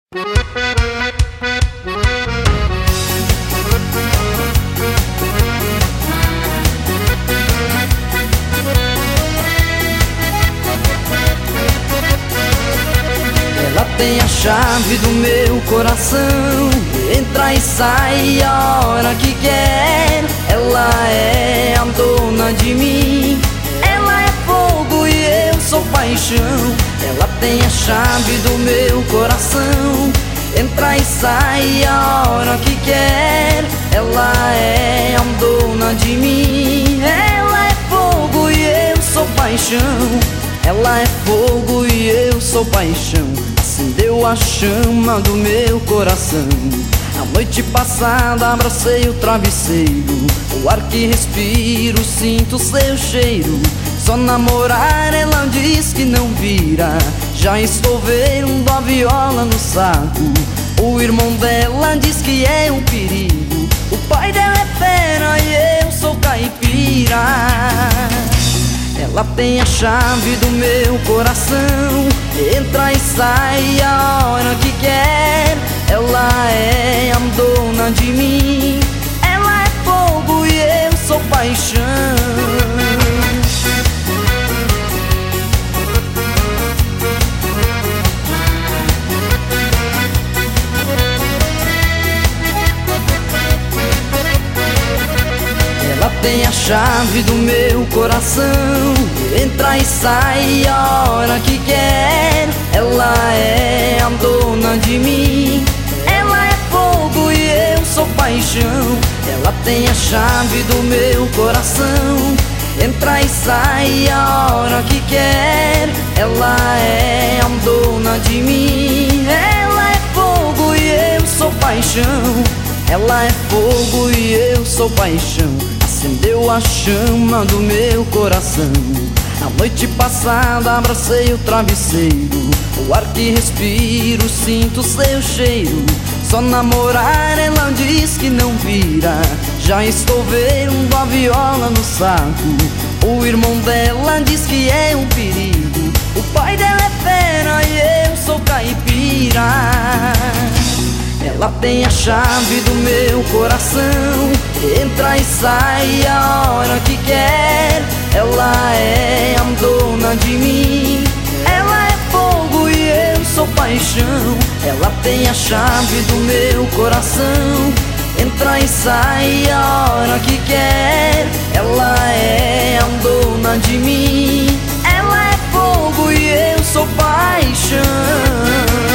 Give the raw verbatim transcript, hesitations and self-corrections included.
Ela tem a chave do meu coração, entra e sai a hora que quer. Ela é a dona de mim, ela é fogo e eu sou paixão. Ela tem a chave do meu coração, entra e sai a hora que quer. Ela é a dona de mim, ela é fogo e eu sou paixão. Ela é fogo e eu sou paixão, acendeu a chama do meu coração. A noite passada abracei o travesseiro, o ar que respiro, sinto seu cheiro. Só namorar ela diz que não vira, já estou vendo a viola no saco. O irmão dela diz que é um perigo, o pai dela é fera e eu sou caipira. Ela tem a chave do meu coração, entra e sai a hora que quer. Ela é a dona de mim, ela é fogo e eu sou paixão. Ela tem a chave do meu coração, entra e sai a hora que quer. Ela é a dona de mim, ela é fogo e eu sou paixão. Ela tem a chave do meu coração, entra e sai a hora que quer. Ela é a dona de mim, ela é fogo e eu sou paixão. Ela é fogo e eu sou paixão, acendeu a chama do meu coração. A noite passada abracei o travesseiro, o ar que respiro, sinto seu cheiro. Só namorar ela diz que não vira, já estou vendo a viola no saco. O irmão dela diz que é um perigo, o pai dela é fera e eu sou caipira. Ela tem a chave do meu coração, entra e sai a hora que quer. Ela é a dona de mim, ela é fogo e eu sou paixão. Ela tem a chave do meu coração, entra e sai a hora que quer. Ela é a dona de mim, ela é fogo e eu sou paixão.